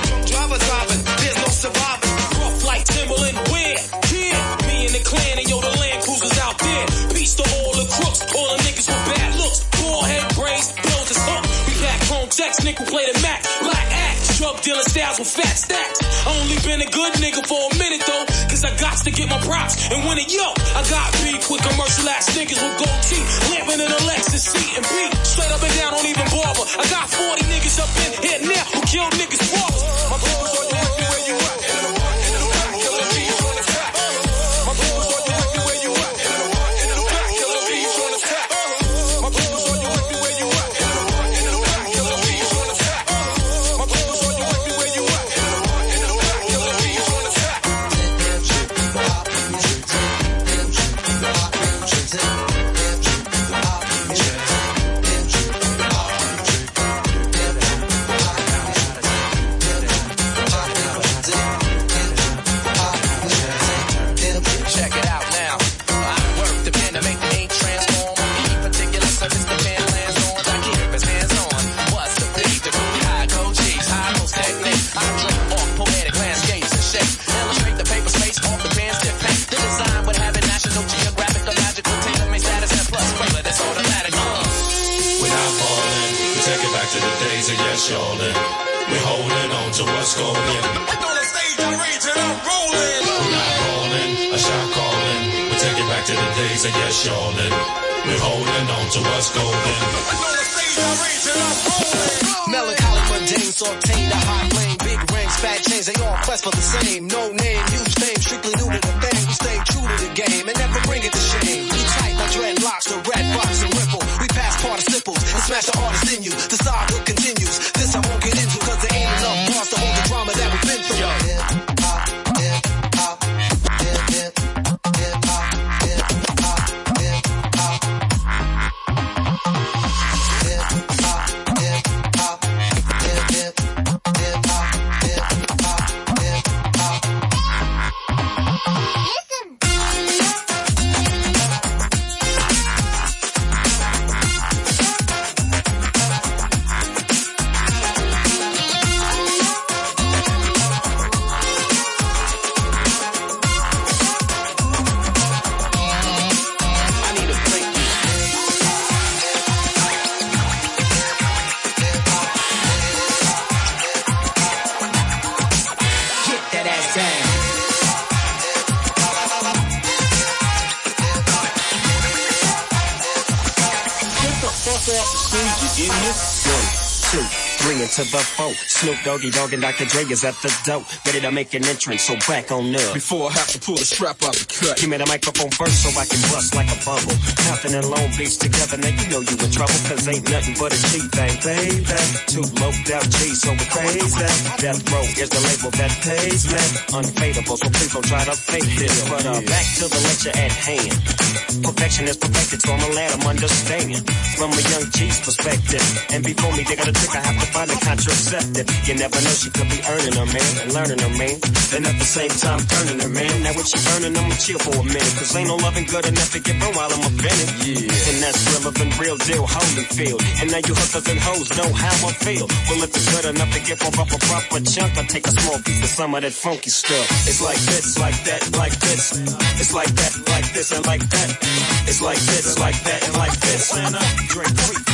Surviving, rough like Timberland, weird, kid, me and the clan and yo, the to all the crooks, all the niggas with bad looks. Bald head braids, bills is hooked. We pack chrome decks, nickel plated Mac, black axe, drug dealer styles with fat stacks. I only been a good nigga for a minute though, cause I got to get my props and win it, yo. I got beef with commercial ass niggas with gold teeth, lamping in a Lexus, C and B, straight up and down, don't even bother. I got forty niggas up in here now who kill niggas' fathers. My people's on you with me where you at. In the one, in the back, killing beats on the track. My people's on you with me where you at. In the one, in the back, killing beats on the track. My people's on you with me where you at. In the one, in the back, killing beats on the track. My people's on you with me where you at. In the one, in the back, killing beats on the track. Check it out now. I work the pen to make the ink transform. Any particular surface the pen lands on, I keep his hands on. What's the beat? The really high code cheese, high nose technique. I drip off poetic landscapes and shape. Illustrate the paper space off the pen stiff paint. The design would have it National Geographic, the magical tailor-made status and plus flavor that's automatic. Uh. We're not falling. We take it back to the days of yes, y'allin'. We're holding on to what's golden. On the stage, I'm raging, I'm rolling. We're not rolling, a shot calling. We take it back to the days of yes, y'allin'. We're holding on to what's golden. On the stage, I'm raging, I'm rolling. Melancholy mundane, sauteed, a high flame, big rings, fat chains, they all quest for the same. No name, huge fame, strictly new to the thing. We stay true to the game and never bring it to shame. We tight like dreadlocks, the red box and ripple. We pass participles and smash the artist in you. The saga continues. This I won't get into cause there ain't enough parts to hold the drama that we've been through. Yo. To the foe, Snoop Doggy Dogg and Doctor Dre is at the door, ready to make an entrance, so back on up. Before I have to pull the strap out the cut, give me the microphone first so I can bust like a bubble. Compton and Long Beach together, now you know you in trouble, cause ain't nothing but a G thing, baby. Too low down G, so we're crazy. Death Row is the label that pays me. Unfadable, so please don't try to fake this. But uh, back to the lecture at hand. Perfection is perfected, so I'ma let them understand. From a young G's perspective, and before me, they got a trick, I have to find a contraceptive. You never know, she could be earning her, man, and learning her, man. And at the same time, turning her, man. Now when she burning, I'ma chill for a minute, cause ain't no loving good enough to get burned while I'm offended. Yeah. And that's relevant, real deal, Holyfield. And now you hookers and hoes know how I feel. Well, if it's good enough to get for up a proper chunk, I take a small piece of some of that funky stuff. It's like this, like that, like this. It's like that, like this, and like that. It's like this, like that, and like this. And I drink free.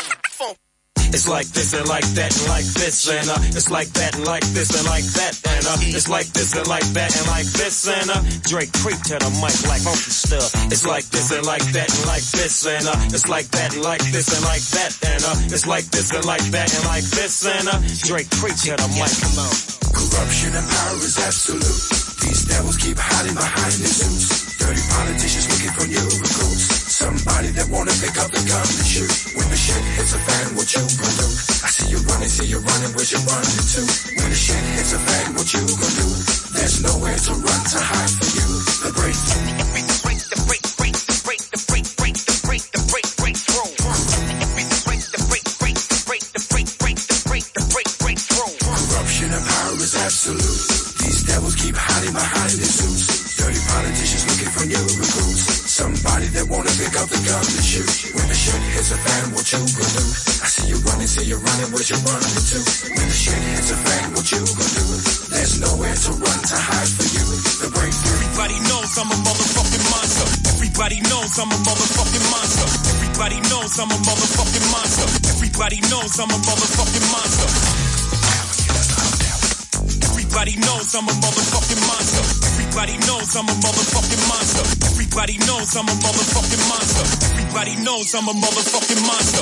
It's like this and like that and like this and uh, it's like that and like this and like that and uh, it's like this and like that and like this and uh, Drake creep to the mic like funky stuff. It's like this and like that and like this and uh, it's like that and like this and like that and uh, it's like this and like that and like this and uh, Drake creep to the mic. Come on. Corruption and power is absolute. These devils keep hiding behind their suits. Dirty politicians looking for new recruits. Somebody that wanna pick up the gun and shoot. When the shit hits a fan, what you gonna do? I see you running, see you running, where's you running to? When the shit hits a fan, what you gonna do? There's nowhere to run to hide for you. The breakthrough. The break, the break, the break, the break, the break, the break, the break, breakthrough. The break, the break, the break, the break, the break, the break, breakthrough. Corruption and power is absolute. These devils keep hiding behind their suits. Dirty politicians looking for new recruits. Somebody that wanna pick up the gun and shoot. When the shit hits a fan, what you gonna do? I see you running, see you running, where's you running to? When the shit hits a fan, what you gonna do? There's nowhere to run to hide for you. The breakthrough. Everybody knows I'm a motherfucking monster. Everybody knows knows I'm a motherfucking monster. Everybody knows I'm a motherfucking monster. Everybody knows I'm a motherfucking monster. Everybody knows I'm a motherfucking monster. Everybody knows I'm a motherfucking monster. Everybody knows I'm a motherfucking monster. Everybody knows I'm a motherfucking monster.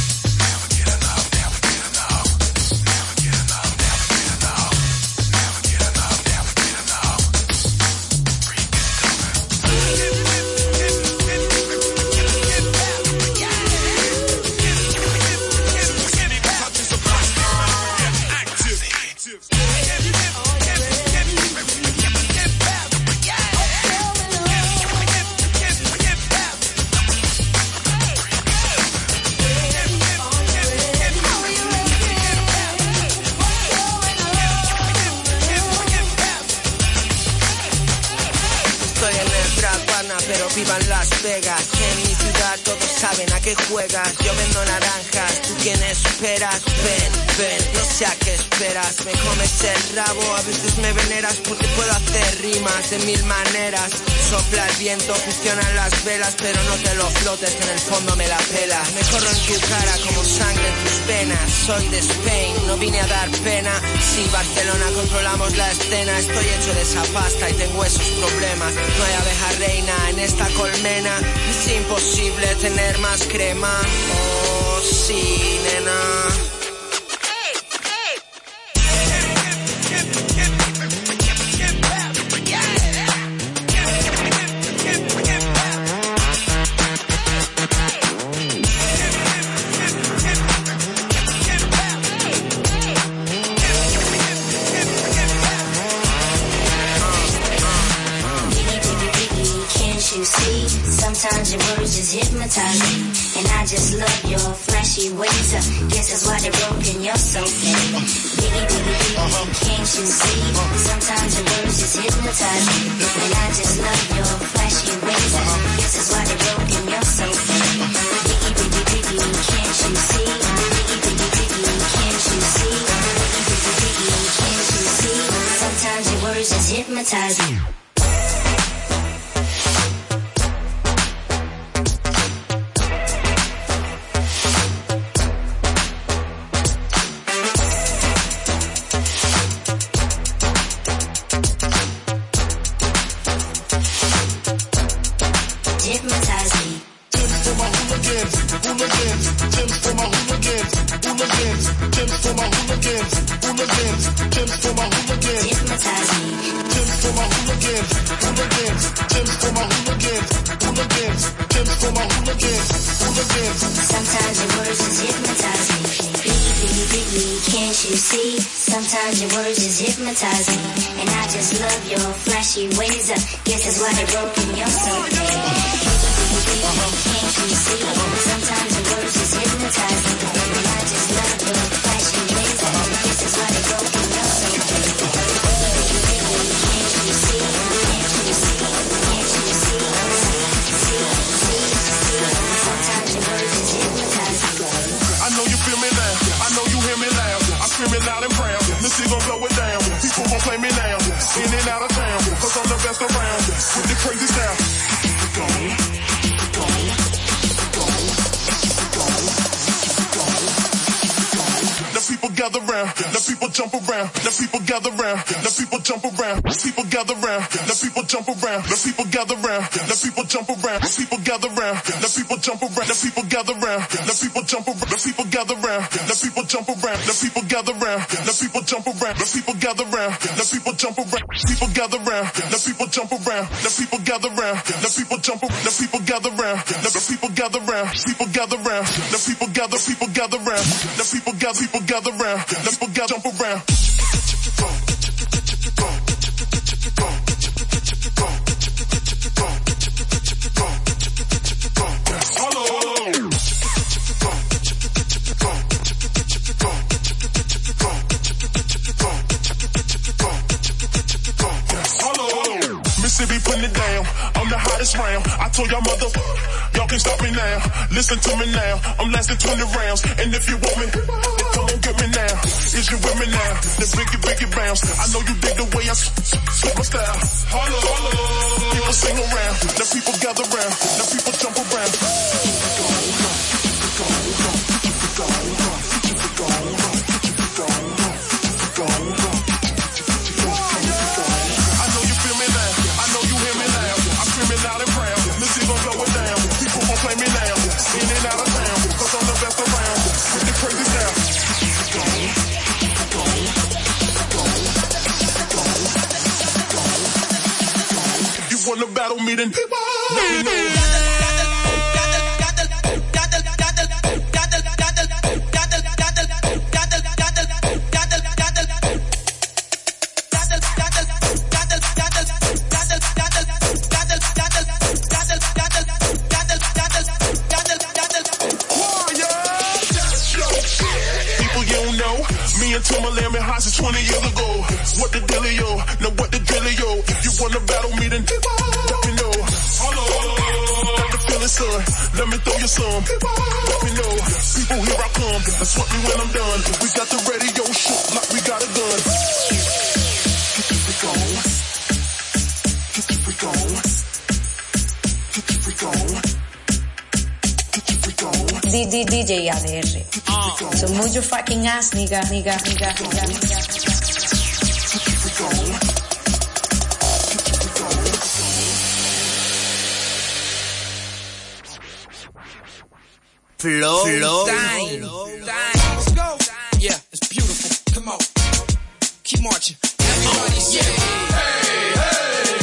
Vivan Las Vegas, en mi ciudad todos saben a qué juegas. Yo vendo naranjas, ¿tú quién esperas? Ven, ven, no sé a qué esperas. Me comes el rabo, a veces me veneras porque puedo hacer rimas de mil maneras. Sopla el viento, funcionan las velas, pero no te lo flotes, que en el fondo me la pela. Me corro en tu cara como sangre en tus venas. Soy de Spain, no vine a dar pena. Sí, Barcelona, controlamos la escena. Estoy hecho de esa pasta y tengo esos problemas. No hay abeja reina en esta colmena. Es imposible tener más crema. Oh, sí, nena. Sometimes your words just hypnotize me, and I just love your flashy ways. I guess that's why they're broken, you're so fake. Biggie, biggie, biggie, can't you see? Sometimes your words just hypnotize me, and I just love your flashy ways. I guess that's why they're broken, you're so fake. Biggie, biggie, biggie, can't you see? Biggie, biggie, biggie, can't you see? Biggie, biggie, biggie, can't you see? Sometimes your words just hypnotize me. Sometimes your words just hypnotize me, and I just love your flashy ways. I guess that's why they're broken, you're so fake. Can't you see? Sometimes your words just hypnotize me, and I just love your flashy ways. I guess that's why they're broken, you're so fake. Can't you see? Can't you see? Can't you see? See, see, see. Sometimes your words just hypnotize me. I know you feel me now. I know you hear me loud. I scream it loud and proud. Missy gon' blow it down. People gon' play me now. In and out of town. Cause I'm the best around. With the crazy style. The people gather round. The people jump around. The people gather round. The people jump around. People gather round. The people jump around. The people gather round. The people jump around. People gather round. The people jump around. The people gather round. The people jump around. The people gather round. The people jump around. The people gather round. The people jump around. The people gather round. The people jump around. People gather round. The people jump around. The people gather round. The people jump around. The people gather round. The people gather round. People gather round. The people gather. People gather round. The people gather. People gather round. The people gather. Jump around. Mississippi putting it down. I'm the hottest round. I told y'all mother, y'all can't stop me me now, listen to me now. I'm lasting twenty rounds, and if you want me, then come on get me now. Is you with me now? Then biggie, biggie bounce. I know you dig the way I switch my style. Holla, holla. People sing around, now people gather round, now people jump around. The battle meeting people. Let me know. People you don't know, me and Timberland hot since twenty years ago. What the dealio? Now what the drillio? If you want a battle meeting, let me know. Hello, got the feeling, son. Let me throw you some. Let me know. People, here I come. That's what me when I'm done. We got the radio shook like we got a gun. Get your freak on. Get your freak on. Get your freak on. Get your freak on. D D D J A D R. So move your fucking ass, nigga, nigga, nigga, nigga, nigga. Flow, Flow time. Flow time. Let's go. Yeah, it's beautiful. Come on. Keep marching. Everybody say, hey, hey,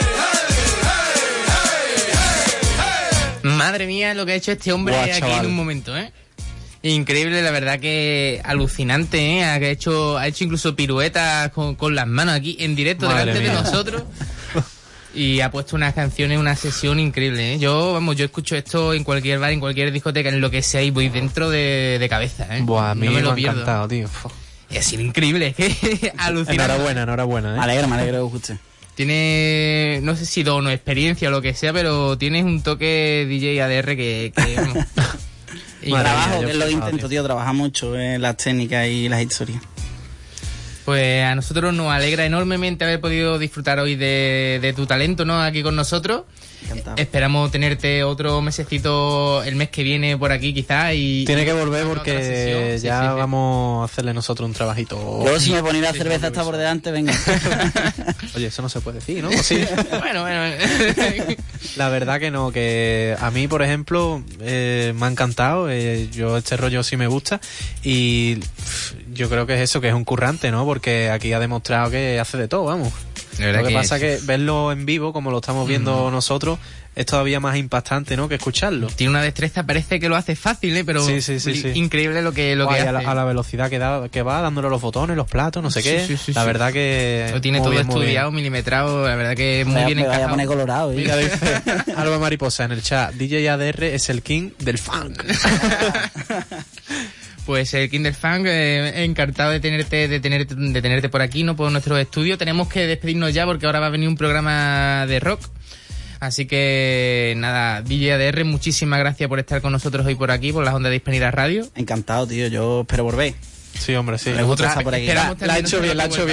hey, hey, hey, hey, hey. Madre mía lo que ha hecho este hombre Buah, aquí chaval. en un momento, ¿eh? Increíble, la verdad que alucinante, ¿eh? Ha hecho, ha hecho incluso piruetas con, con las manos aquí en directo Madre delante mía. de nosotros. Y ha puesto unas canciones, una sesión increíble, ¿eh? Yo, vamos, yo escucho esto en cualquier bar, en cualquier discoteca, en lo que sea, y voy dentro de, de cabeza, ¿eh? Buah, a mí no me me lo ha pierdo. encantado, tío. Y ha sido increíble, es que alucinante. Enhorabuena, enhorabuena, ¿eh? Me alegro, me alegro que os guste. Tiene, no sé si don o experiencia o lo que sea, pero tienes un toque D J A D R que... que vamos. Y trabajo, que es lo que intento, tío, trabajar mucho en las técnicas y las historias. Pues a nosotros nos alegra enormemente haber podido disfrutar hoy de, de tu talento, ¿no? Aquí con nosotros. Encantado. Esperamos tenerte otro mesecito el mes que viene por aquí quizás y... Tiene que volver otra porque sesión. ya Sí, sí, sí. vamos a hacerle nosotros un trabajito. Luego si me ponéis la cerveza está por delante, venga. Oye, eso no se puede decir, ¿no? Sí. Bueno, bueno. La verdad que no, que a mí, por ejemplo, eh, me ha encantado. Eh, yo este rollo sí me gusta y pff, yo creo que es eso, que es un currante, ¿no? Porque aquí ha demostrado que hace de todo, vamos. Lo que, que pasa es que verlo en vivo, como lo estamos viendo mm. nosotros, es todavía más impactante, ¿no? Que escucharlo. Tiene una destreza, parece que lo hace fácil, ¿eh? Pero sí, sí, sí, sí. increíble lo que, lo Guay, que a hace. La, a la velocidad que, da, que va, dándole los botones, los platos, no sé sí, qué. Sí, sí, la sí. verdad que... Lo tiene todo bien, estudiado, milimetrado, la verdad que muy me bien me encajado. vaya a poner colorado, ¿eh? Mira, dice Alba Mariposa en el chat, D J A D R es el king del funk. Pues el King del Funk, eh, encantado de tenerte, de tenerte, de tenerte por aquí, ¿no? Por nuestro estudio. Tenemos que despedirnos ya porque ahora va a venir un programa de rock. Así que nada, D J A D R, muchísimas gracias por estar con nosotros hoy por aquí, por las ondas de Hispanidad Radio. Encantado, tío, yo espero volver. Sí, hombre, sí. Me gusta estar por aquí. Esperamos La ha hecho bien, la ha hecho bien.